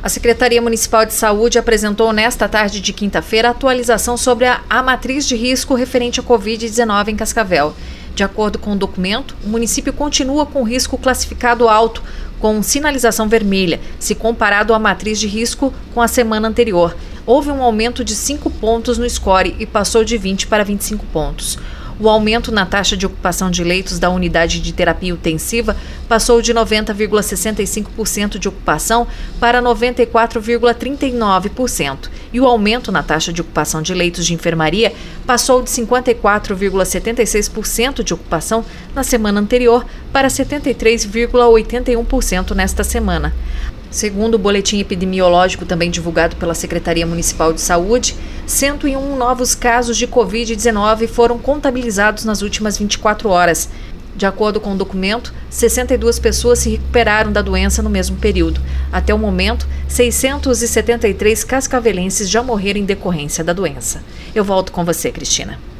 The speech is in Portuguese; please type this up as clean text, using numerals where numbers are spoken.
A Secretaria Municipal de Saúde apresentou nesta tarde de quinta-feira a atualização sobre a matriz de risco referente à Covid-19 em Cascavel. De acordo com o documento, o município continua com risco classificado alto, com sinalização vermelha, se comparado à matriz de risco com a semana anterior. Houve um aumento de 5 pontos no score e passou de 20 para 25 pontos. O aumento na taxa de ocupação de leitos da unidade de terapia intensiva passou de 90,65% de ocupação para 94,39%. E o aumento na taxa de ocupação de leitos de enfermaria passou de 54,76% de ocupação na semana anterior para 73,81% nesta semana. Segundo o boletim epidemiológico também divulgado pela Secretaria Municipal de Saúde, 101 novos casos de Covid-19 foram contabilizados nas últimas 24 horas. De acordo com o documento, 62 pessoas se recuperaram da doença no mesmo período. Até o momento, 673 cascavelenses já morreram em decorrência da doença. Eu volto com você, Cristina.